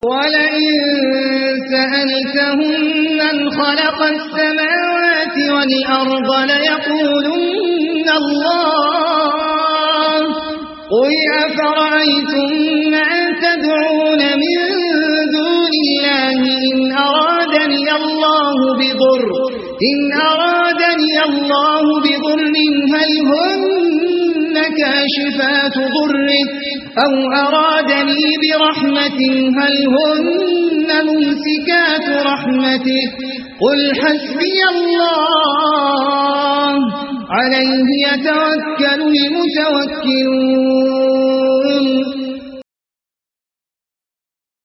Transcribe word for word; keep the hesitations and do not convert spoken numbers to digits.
ولئن سألتهم من خلق السماوات والأرض ليقولن الله قل أفرأيتم ما تدعون من دون الله إن أرادني الله بضر إن أرادني الله بضر هل هن كاشفات ضره أو أرادني برحمة هل هن ممسكات رحمته قل حسبي الله عليه يتوكل المتوكلون